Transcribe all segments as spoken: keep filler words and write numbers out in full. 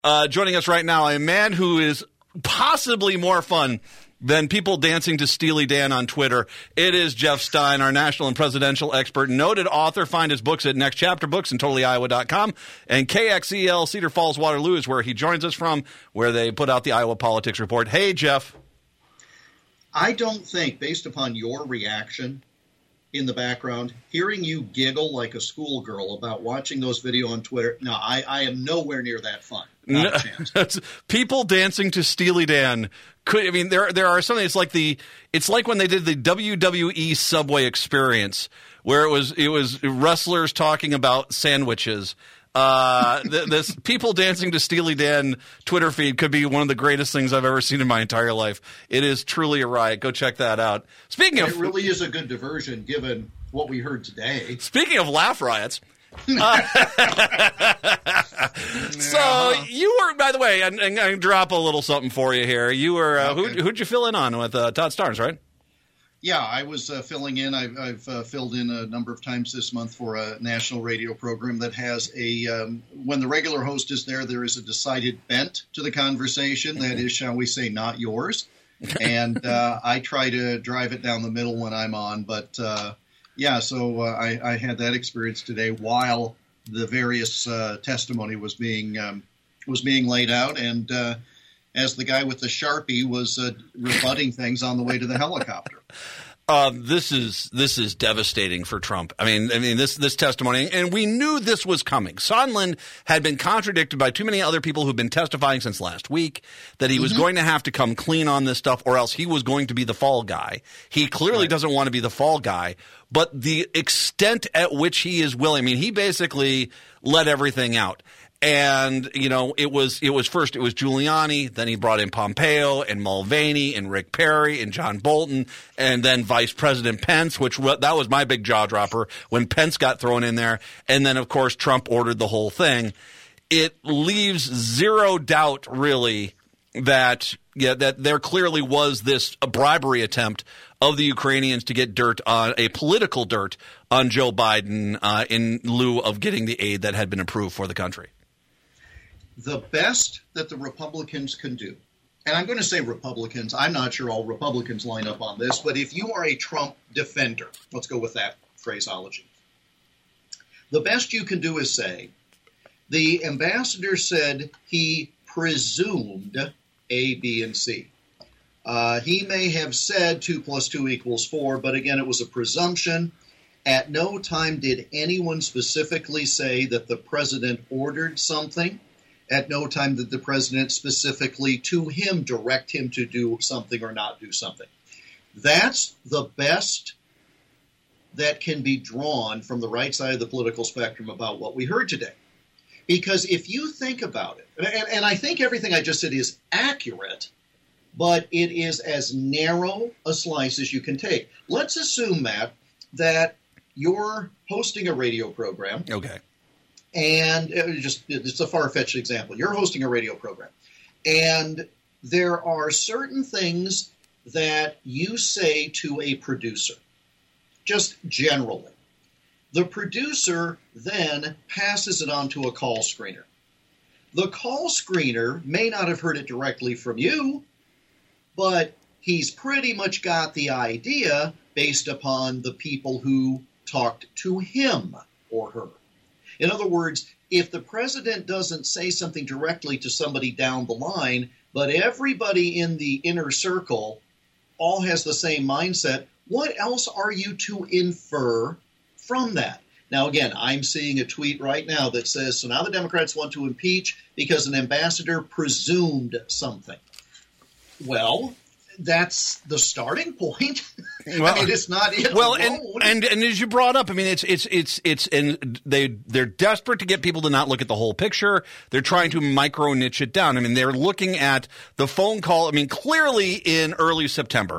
Uh, joining us right now, a man who is possibly more fun than people dancing to Steely Dan on Twitter. It is Jeff Stein, our national and presidential expert, noted author. Find his books at Next Chapter Books and totally iowa dot com. And K X E L Cedar Falls, Waterloo is where he joins us from, where they put out the Iowa Politics Report. Hey, Jeff. I don't think, based upon your reaction in the background, hearing you giggle like a schoolgirl about watching those video on Twitter, no, I, I am nowhere near that fun. Not a chance. People dancing to Steely Dan. Could, I mean, there there are something. It's like the it's like when they did the W W E Subway Experience, where it was it was wrestlers talking about sandwiches. Uh, th- this people dancing to Steely Dan Twitter feed could be one of the greatest things I've ever seen in my entire life. It is truly a riot. Go check that out. Speaking it of, it really is a good diversion given what we heard today. Speaking of laugh riots. uh, so you were, by the way, I'm, I'm going to drop a little something for you here. You were uh, okay. who, who'd you fill in on with uh, Todd Starnes, right? Yeah, I was uh, filling in. I've, I've uh, filled in a number of times this month for a national radio program that has a, um, when the regular host is there, there is a decided bent to the conversation that is, shall we say, not yours. And uh, I try to drive it down the middle when I'm on. But, uh, yeah, so uh, I, I had that experience today while the various uh, testimony was being um, was being laid out. And uh as the guy with the Sharpie was uh, rebutting things on the way to the helicopter. Uh, this is this is devastating for Trump. I mean, I mean this this testimony, and we knew this was coming. Sondland had been contradicted by too many other people who've been testifying since last week that he was mm-hmm. going to have to come clean on this stuff, or else he was going to be the fall guy. He clearly right. doesn't want to be the fall guy, but the extent at which he is willing, I mean, he basically let everything out. And, you know, it was it was first it was Giuliani, then he brought in Pompeo and Mulvaney and Rick Perry and John Bolton, and then Vice President Pence, which that was my big jaw dropper when Pence got thrown in there. And then, of course, Trump ordered the whole thing. It leaves zero doubt, really, that yeah, that there clearly was this a bribery attempt of the Ukrainians to get dirt on a political dirt on Joe Biden uh, in lieu of getting the aid that had been approved for the country. The best that the Republicans can do, and I'm going to say Republicans, I'm not sure all Republicans line up on this, but if you are a Trump defender, let's go with that phraseology, the best you can do is say, the ambassador said he presumed A, B, and C. Uh, he may have said two plus two equals four, but again, it was a presumption. At no time did anyone specifically say that the president ordered something. At no time did the president specifically to him direct him to do something or not do something. That's the best that can be drawn from the right side of the political spectrum about what we heard today. Because if you think about it, and, and I think everything I just said is accurate, but it is as narrow a slice as you can take. Let's assume, Matt, that you're hosting a radio program. Okay. And it just it's a far-fetched example. You're hosting a radio program, and there are certain things that you say to a producer, just generally. The producer then passes it on to a call screener. The call screener may not have heard it directly from you, but he's pretty much got the idea based upon the people who talked to him or her. In other words, if the president doesn't say something directly to somebody down the line, but everybody in the inner circle all has the same mindset, what else are you to infer from that? Now, again, I'm seeing a tweet right now that says, so now the Democrats want to impeach because an ambassador presumed something. Well, that's the starting point. Well, I mean, it's not it well, alone. and, and and as you brought up, I mean, it's it's it's it's and they they're desperate to get people to not look at the whole picture. They're trying to micro niche it down. I mean, they're looking at the phone call. I mean, clearly in early September,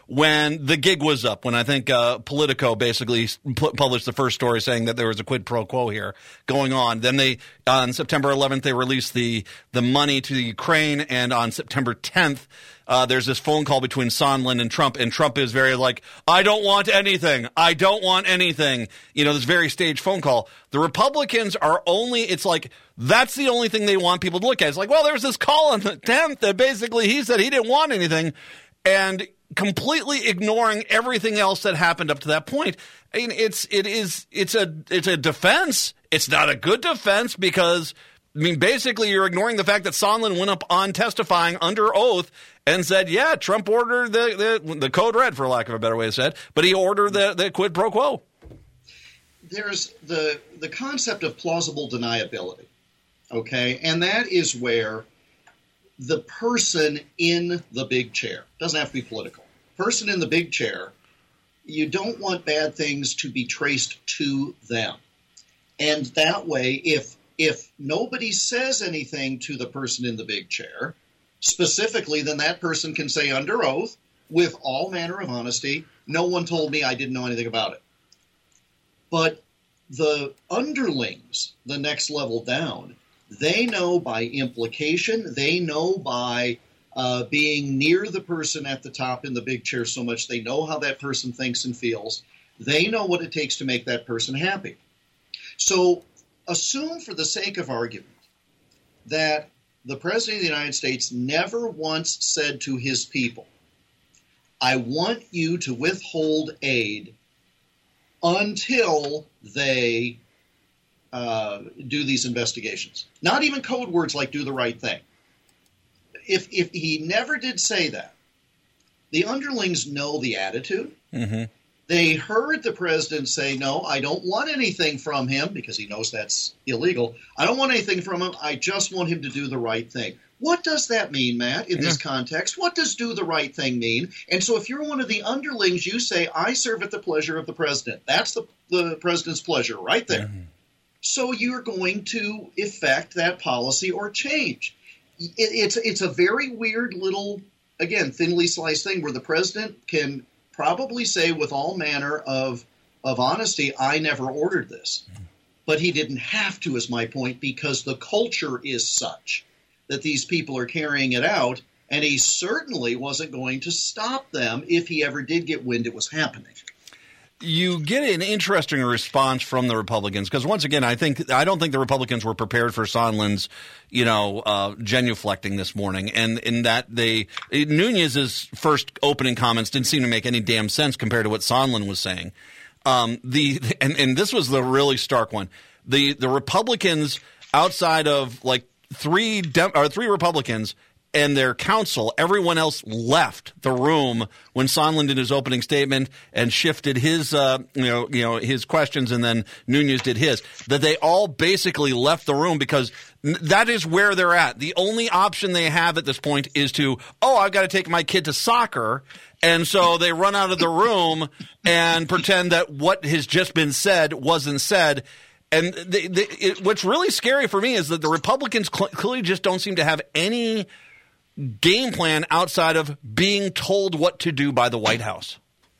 when the gig was up, when I think uh, Politico basically pu- published the first story saying that there was a quid pro quo here going on. Then they, on September eleventh, they released the, the money to Ukraine, and on September tenth, Uh, there's this phone call between Sondland and Trump, and Trump is very like, I don't want anything. I don't want anything. You know, this very staged phone call. The Republicans are only, it's like, that's the only thing they want people to look at. It's like, well, there was this call on the tenth that basically he said he didn't want anything, and completely ignoring everything else that happened up to that point. I mean, it's, it is, it's a, it's a defense. It's not a good defense because, I mean, basically, you're ignoring the fact that Sondland went up on testifying under oath and said, yeah, Trump ordered the, the, the code red, for lack of a better way to say it, but he ordered the, the quid pro quo. There's the, the concept of plausible deniability, okay? And that is where the person in the big chair, doesn't have to be political, person in the big chair, you don't want bad things to be traced to them. And that way, if If nobody says anything to the person in the big chair, specifically, then that person can say under oath, with all manner of honesty, no one told me, I didn't know anything about it. But the underlings, the next level down, they know by implication, they know by uh, being near the person at the top in the big chair so much, they know how that person thinks and feels. They know what it takes to make that person happy. So assume for the sake of argument that the President of the United States never once said to his people, I want you to withhold aid until they uh, do these investigations. Not even code words like do the right thing. If, if he never did say that, the underlings know the attitude. Mm-hmm. They heard the president say, no, I don't want anything from him, because he knows that's illegal. I don't want anything from him. I just want him to do the right thing. What does that mean, Matt, in yeah. this context? What does do the right thing mean? And so if you're one of the underlings, you say, I serve at the pleasure of the president. That's the, the president's pleasure right there. Mm-hmm. So you're going to effect that policy or change. It, it's, it's a very weird little, again, thinly sliced thing where the president can probably say with all manner of, of honesty, I never ordered this. But he didn't have to, is my point, because the culture is such that these people are carrying it out, and he certainly wasn't going to stop them if he ever did get wind it was happening. You get an interesting response from the Republicans because, once again, I think I don't think the Republicans were prepared for Sondland's, you know, uh, genuflecting this morning, and in that they Nunes's first opening comments didn't seem to make any damn sense compared to what Sondland was saying. Um, the and, and this was the really stark one. The the Republicans outside of like three De- or three Republicans and their counsel, everyone else left the room when Sondland did his opening statement and shifted his, uh, you know, you know, his questions, and then Nunes did his. That they all basically left the room because that is where they're at. The only option they have at this point is to, oh, I've got to take my kid to soccer, and so they run out of the room and pretend that what has just been said wasn't said. And they, they, it, what's really scary for me is that the Republicans cl- clearly just don't seem to have any game plan outside of being told what to do by the White House.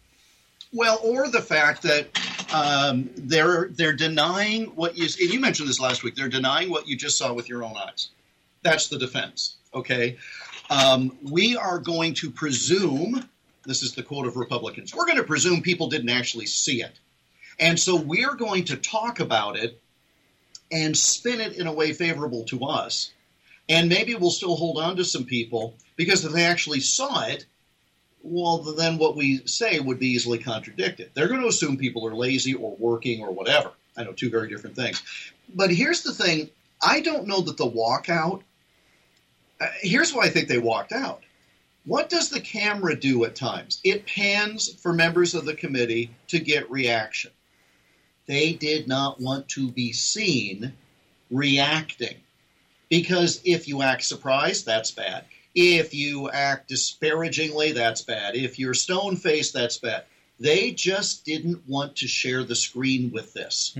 Well, or the fact that um, they're they're denying what you – and you mentioned this last week. They're denying what you just saw with your own eyes. That's the defense, okay? Um, we are going to presume – this is the quote of Republicans – we're going to presume people didn't actually see it. And so we're going to talk about it and spin it in a way favorable to us. And maybe we'll still hold on to some people because if they actually saw it, well, then what we say would be easily contradicted. They're going to assume people are lazy or working or whatever. I know, two very different things. But here's the thing. I don't know that the walkout uh, – here's why I think they walked out. What does the camera do at times? It pans for members of the committee to get reaction. They did not want to be seen reacting. Because if you act surprised, that's bad. If you act disparagingly, that's bad. If you're stone-faced, that's bad. They just didn't want to share the screen with this. Mm.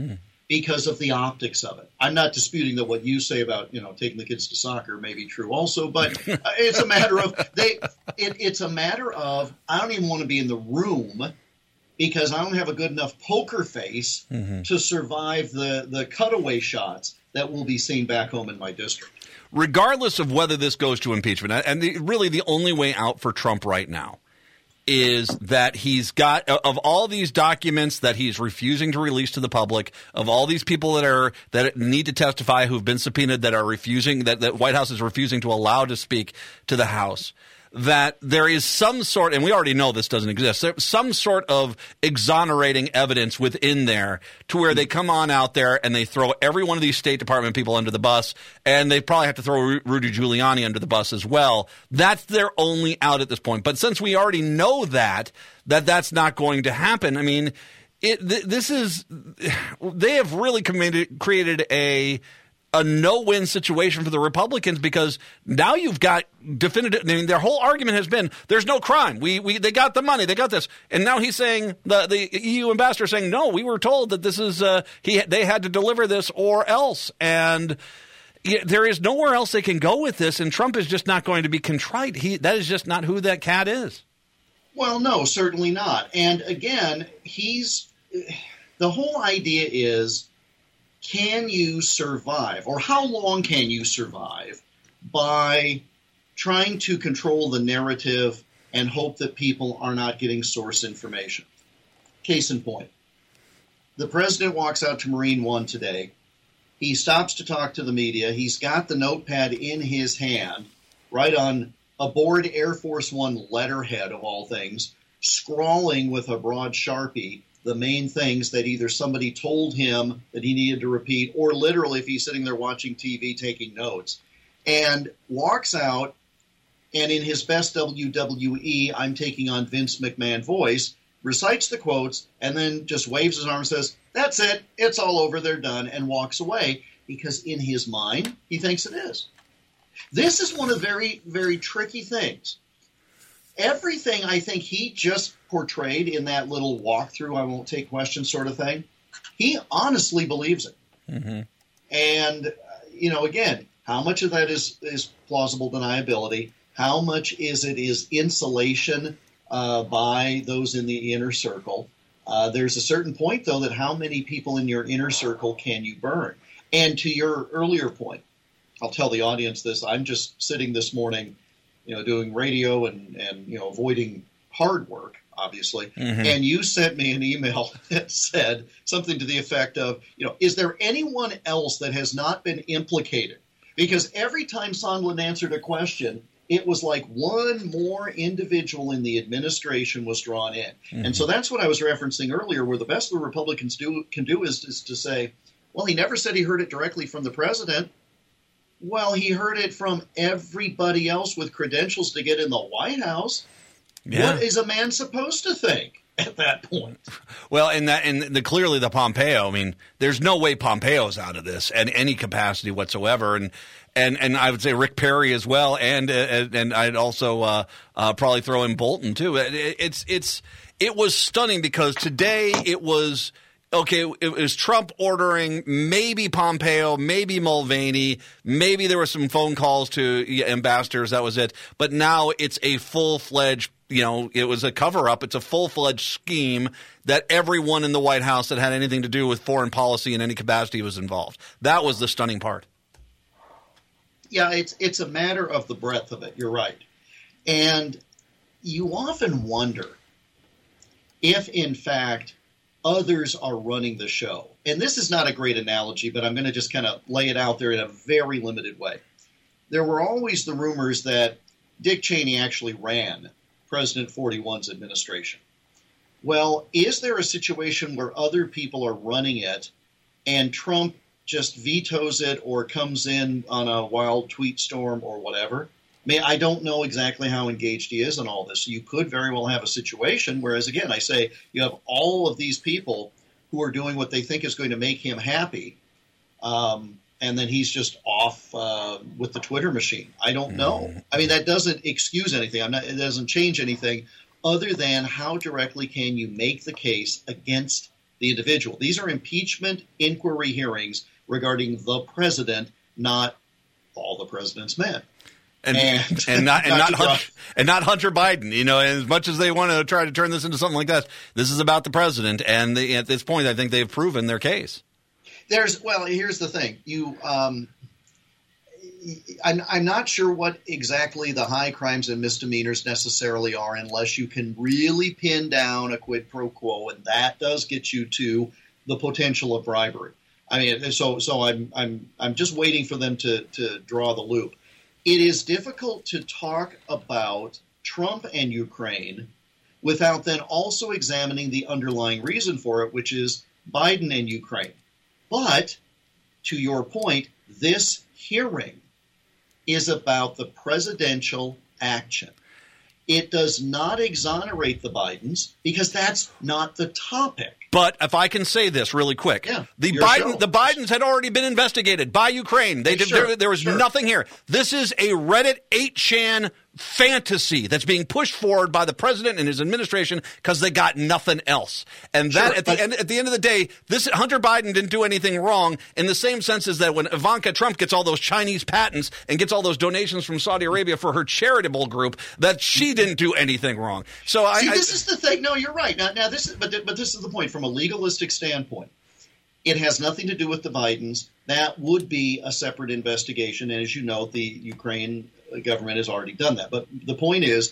because of the optics of it. I'm not disputing that what you say about, you know, taking the kids to soccer may be true also, but it's a matter of they. It, it's a matter of I don't even want to be in the room because I don't have a good enough poker face mm-hmm. to survive the the cutaway shots that will be seen back home in my district. Regardless of whether this goes to impeachment, and the, really the only way out for Trump right now is that he's got, of all these documents that he's refusing to release to the public, of all these people that are that need to testify who've been subpoenaed that are refusing, that the White House is refusing to allow to speak to the House, that there is some sort, and we already know this doesn't exist, some sort of exonerating evidence within there to where they come on out there and they throw every one of these State Department people under the bus, and they probably have to throw Rudy Giuliani under the bus as well. That's their only out at this point. But since we already know that, that that's not going to happen, I mean, it, th- this is, they have really committed, created a a no-win situation for the Republicans because now you've got definitive. I mean, their whole argument has been there's no crime. We we they got the money, they got this, and now he's saying the the E U ambassador is saying no. We were told that this is uh, he they had to deliver this or else, and yeah, there is nowhere else they can go with this. And Trump is just not going to be contrite. He that is just not who that cat is. Well, no, certainly not. And again, he's the whole idea is. Can you survive, or how long can you survive by trying to control the narrative and hope that people are not getting source information? Case in point, the president walks out to Marine One today. He stops to talk to the media. He's got the notepad in his hand, right on aboard Air Force One letterhead of all things, scrawling with a broad Sharpie the main things that either somebody told him that he needed to repeat or literally if he's sitting there watching T V taking notes, and walks out and in his best W W E I'm taking on Vince McMahon voice recites the quotes and then just waves his arm and says, that's it, it's all over, they're done, and walks away because in his mind he thinks it is. This is one of the very, very tricky things. Everything I think he just portrayed in that little walkthrough, I won't take questions sort of thing, he honestly believes it. Mm-hmm. And, uh, you know, again, how much of that is, is plausible deniability? How much is it is insulation uh, by those in the inner circle? Uh, there's a certain point, though, that how many people in your inner circle can you burn? And to your earlier point, I'll tell the audience this. I'm just sitting this morning, you know, doing radio and, and you know, avoiding hard work, obviously. Mm-hmm. And you sent me an email that said something to the effect of, you know, is there anyone else that has not been implicated? Because every time Sondland answered a question, it was like one more individual in the administration was drawn in. Mm-hmm. And so that's what I was referencing earlier, where the best the Republicans do can do is, is to say, well, he never said he heard it directly from the president. Well, he heard it from everybody else with credentials to get in the White House. Yeah. What is a man supposed to think at that point? Well, and that, and the clearly the Pompeo. I mean, there's no way Pompeo's out of this in any capacity whatsoever, and and and I would say Rick Perry as well, and and, and I'd also uh, uh, probably throw in Bolton too. It, it's it's it was stunning because today it was. Okay, it was Trump ordering maybe Pompeo, maybe Mulvaney, maybe there were some phone calls to ambassadors, that was it. But now it's a full-fledged, you know, it was a cover-up. It's a full-fledged scheme that everyone in the White House that had anything to do with foreign policy in any capacity was involved. That was the stunning part. Yeah, it's it's a matter of the breadth of it. You're right. And you often wonder if, in fact, others are running the show. And this is not a great analogy, but I'm going to just kind of lay it out there in a very limited way. There were always the rumors that Dick Cheney actually ran President forty-one's administration. Well, is there a situation where other people are running it and Trump just vetoes it or comes in on a wild tweet storm or whatever? I mean, I don't know exactly how engaged he is in all this. You could very well have a situation, whereas, again, I say you have all of these people who are doing what they think is going to make him happy, um, and then he's just off uh, with the Twitter machine. I don't know. I mean, that doesn't excuse anything. I'm not, it doesn't change anything other than how directly can you make the case against the individual. These are impeachment inquiry hearings regarding the president, not all the president's men. And, and, and not and not, not Hunter, and not Hunter Biden, you know. And as much as they want to try to turn this into something like that, this is about the president. And they, at this point, I think they've proven their case. There's well, here's the thing. You, um, I'm I'm not sure what exactly the high crimes and misdemeanors necessarily are, unless you can really pin down a quid pro quo, and that does get you to the potential of bribery. I mean, so so I'm I'm I'm just waiting for them to to draw the loop. It is difficult to talk about Trump and Ukraine without then also examining the underlying reason for it, which is Biden and Ukraine. But to your point, this hearing is about the presidential action. It does not exonerate the Bidens because that's not the topic. But if I can say this really quick, yeah, the Biden, the Bidens had already been investigated by Ukraine. They did, sure, there, there was sure. nothing here. This is a Reddit eight chan fantasy that's being pushed forward by the president and his administration because they got nothing else. And that sure, at the but, end, at the end of the day, this Hunter Biden didn't do anything wrong in the same sense as that when Ivanka Trump gets all those Chinese patents and gets all those donations from Saudi Arabia for her charitable group, that she didn't do anything wrong. So I, See, I, this is the thing. No, you're right. Now, now this is, but but this is the point from a legalistic standpoint. It has nothing to do with the Bidens. That would be a separate investigation. And as you know, the Ukraine government has already done that. But the point is,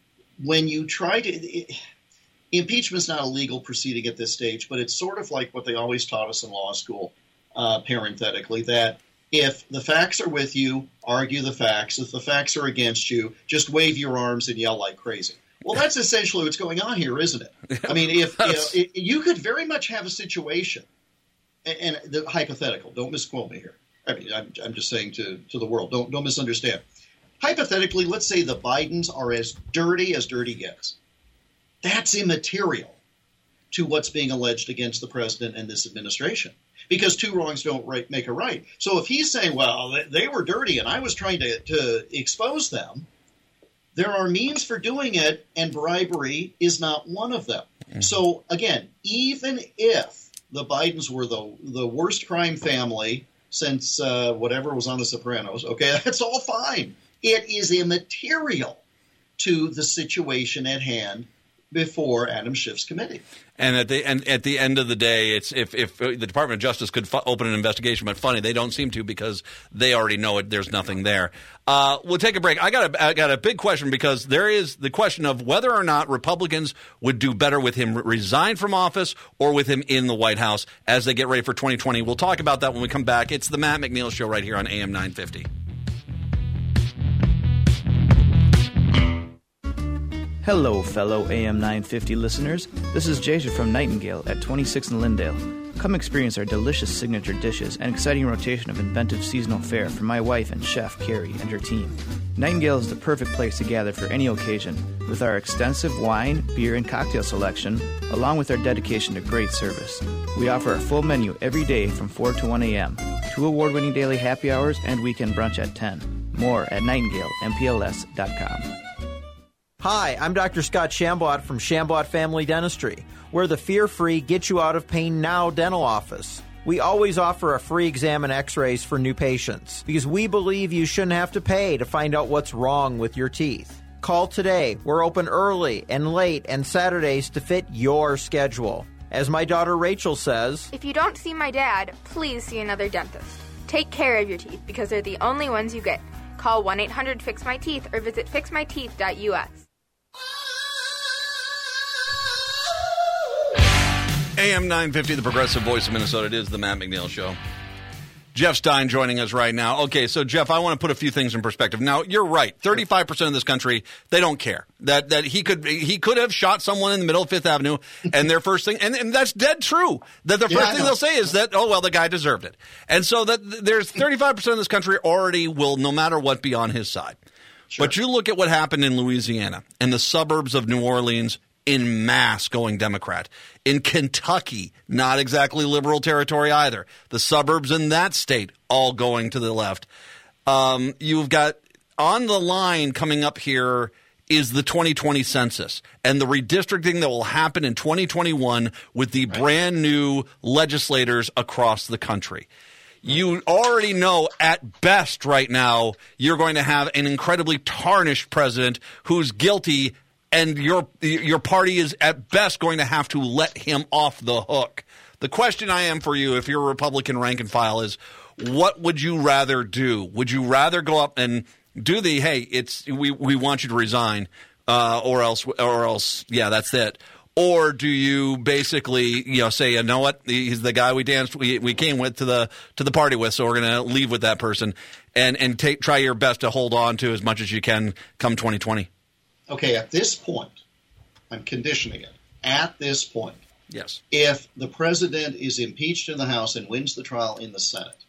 when you try to it, – impeachment is not a legal proceeding at this stage, but it's sort of like what they always taught us in law school, uh, parenthetically, that if the facts are with you, argue the facts. If the facts are against you, just wave your arms and yell like crazy. Well, that's essentially what's going on here, isn't it? I mean, if you, know, it, you could very much have a situation – and the hypothetical, don't misquote me here. I mean, I'm, I'm just saying to, to the world, don't don't misunderstand. Hypothetically, let's say the Bidens are as dirty as dirty gets. That's immaterial to what's being alleged against the president and this administration, because two wrongs don't right, make a right. So if he's saying, well, they were dirty and I was trying to, to expose them, there are means for doing it, and bribery is not one of them. Mm-hmm. So again, even if the Bidens were the the worst crime family since uh, whatever was on The Sopranos. Okay, that's all fine. It is immaterial to the situation at hand before Adam Schiff's committee. And at the and at the end of the day, it's if if the Department of Justice could fu- open an investigation, but funny they don't seem to because they already know it. There's nothing there. Uh, we'll take a break. I got a I got a big question because there is the question of whether or not Republicans would do better with him resign from office or with him in the White House as they get ready for twenty twenty. We'll talk about that when we come back. It's the Matt McNeil Show right here on A M nine fifty. Hello, fellow A M nine fifty listeners. This is Jason from Nightingale at twenty-six in Lindale. Come experience our delicious signature dishes and exciting rotation of inventive seasonal fare from my wife and chef, Carrie, and her team. Nightingale is the perfect place to gather for any occasion, with our extensive wine, beer, and cocktail selection, along with our dedication to great service. We offer a full menu every day from four to one a.m., two award-winning daily happy hours, and weekend brunch at ten. More at nightingale m p l s dot com. Hi, I'm Doctor Scott Shambot from Shambot Family Dentistry. We're the fear-free, get-you-out-of-pain-now dental office. We always offer a free exam and x-rays for new patients because we believe you shouldn't have to pay to find out what's wrong with your teeth. Call today. We're open early and late and Saturdays to fit your schedule. As my daughter Rachel says, if you don't see my dad, please see another dentist. Take care of your teeth because they're the only ones you get. Call one eight hundred fix my teeth or visit fix my teeth dot u s. A M nine fifty, the progressive voice of Minnesota. It is the Matt McNeil Show. Jeff Stein joining us right now. Okay, so Jeff, I want to put a few things in perspective. Now, you're right. thirty-five percent of this country, they don't care. That that he could he could have shot someone in the middle of Fifth Avenue, and their first thing, and, and that's dead true. That the first yeah, thing they'll say is that, oh, well, the guy deserved it. And so that there's thirty-five percent of this country already will, no matter what, be on his side. Sure. But you look at what happened in Louisiana and the suburbs of New Orleans, in mass going Democrat. In Kentucky, not exactly liberal territory either. The suburbs in that state all going to the left. Um, you've got on the line coming up here is the twenty twenty census and the redistricting that will happen in twenty twenty-one with the right. brand new legislators across the country. You already know at best right now you're going to have an incredibly tarnished president who's guilty, and your your party is at best going to have to let him off the hook. The question I am for you, if you're a Republican rank and file, is what would you rather do? Would you rather go up and do the, hey, it's we, we want you to resign, uh, or else, or else, yeah, that's it. Or do you basically, you know, say, you know what, he's the guy we danced, we we came with to the to the party with, so we're going to leave with that person, and and take try your best to hold on to as much as you can come twenty twenty. Okay, at this point, I'm conditioning it. At this point, yes, if the president is impeached in the House and wins the trial in the Senate,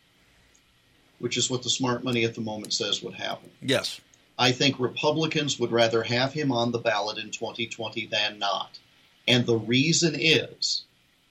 which is what the smart money at the moment says would happen. Yes. I think Republicans would rather have him on the ballot in twenty twenty than not. And the reason is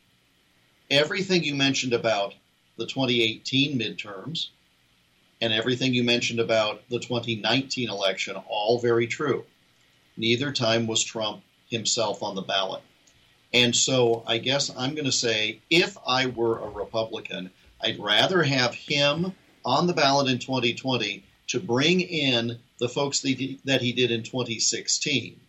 everything you mentioned about the twenty eighteen midterms and everything you mentioned about the twenty nineteen election, all very true. Neither time was Trump himself on the ballot. And so I guess I'm going to say if I were a Republican, I'd rather have him on the ballot in twenty twenty to bring in the folks that he, that he did in twenty sixteen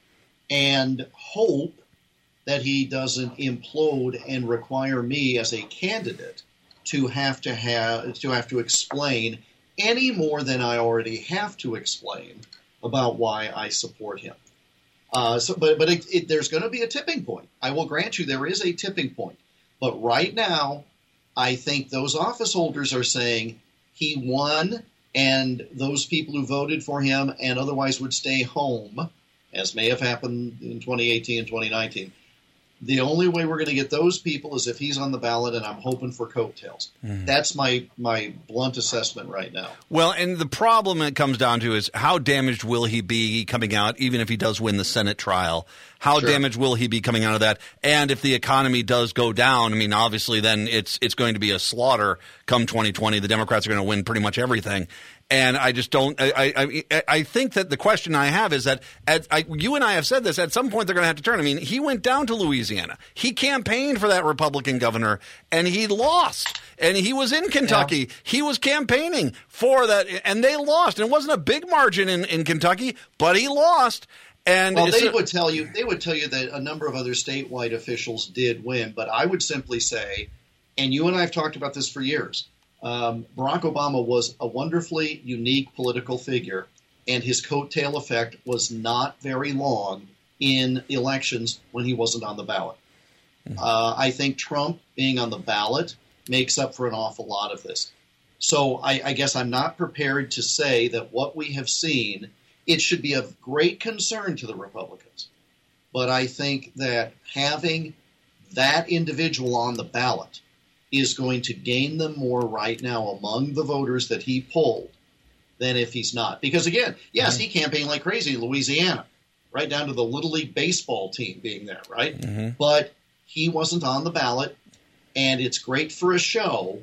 and hope that he doesn't implode and require me as a candidate to have to have to have to explain any more than I already have to explain about why I support him. Uh, so, but but it, it, there's going to be a tipping point. I will grant you there is a tipping point. But right now, I think those office holders are saying he won, and those people who voted for him and otherwise would stay home, as may have happened in twenty eighteen and twenty nineteen, the only way we're going to get those people is if he's on the ballot, and I'm hoping for coattails. Mm. That's my my blunt assessment right now. Well, and the problem it comes down to is how damaged will he be coming out, even if he does win the Senate trial? How sure. damaged will he be coming out of that? And if the economy does go down, I mean, obviously then it's it's going to be a slaughter come twenty twenty. The Democrats are going to win pretty much everything. And I just don't I, – I I think that the question I have is that at, I, you and I have said this, at some point they're going to have to turn. I mean, he went down to Louisiana. He campaigned for that Republican governor, and he lost. And he was in Kentucky. Yeah. He was campaigning for that, and they lost. And it wasn't a big margin in, in Kentucky, but he lost. And well, they would tell you they would tell you that a number of other statewide officials did win. But I would simply say, and you and I have talked about this for years, Um, Barack Obama was a wonderfully unique political figure, and his coattail effect was not very long in elections when he wasn't on the ballot. Mm-hmm. Uh, I think Trump being on the ballot makes up for an awful lot of this. So I, I guess I'm not prepared to say that what we have seen, it should be of great concern to the Republicans. But I think that having that individual on the ballot is going to gain them more right now among the voters that he polled than if he's not. Because, again, yes, mm-hmm. he campaigned like crazy in Louisiana, right down to the Little League baseball team being there, right? Mm-hmm. But he wasn't on the ballot, and it's great for a show,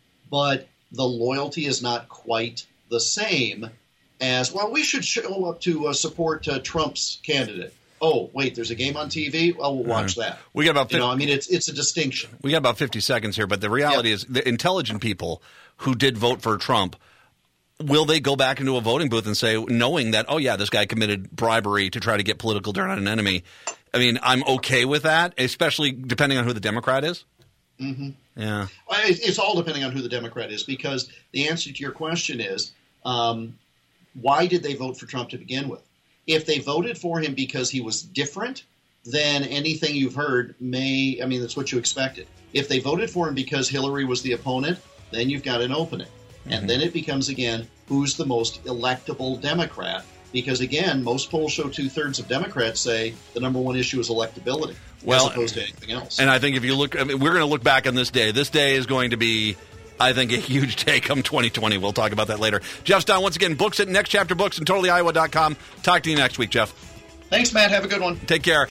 but the loyalty is not quite the same as, well, we should show up to uh, support uh, Trump's candidate. Oh, wait, there's a game on T V? Well, we'll watch that. We got about you know, I mean, it's it's a distinction. We got about fifty seconds here, but the reality yep. is the intelligent people who did vote for Trump, will they go back into a voting booth and say, knowing that, oh, yeah, this guy committed bribery to try to get political dirt on an enemy? I mean, I'm okay with that, especially depending on who the Democrat is. Mm-hmm. Yeah. It's all depending on who the Democrat is, because the answer to your question is, um, why did they vote for Trump to begin with? If they voted for him because he was different, then anything you've heard may, I mean, that's what you expected. If they voted for him because Hillary was the opponent, then you've got an opening. Mm-hmm. And then it becomes, again, who's the most electable Democrat? Because, again, most polls show two-thirds of Democrats say the number one issue is electability, well, as opposed to anything else. And I think if you look, I mean, we're going to look back on this day. This day is going to be, I think, a huge day come twenty twenty. We'll talk about that later. Jeff Stein, once again, books at Next Chapter Books and totally iowa dot com. Talk to you next week, Jeff. Thanks, Matt. Have a good one. Take care.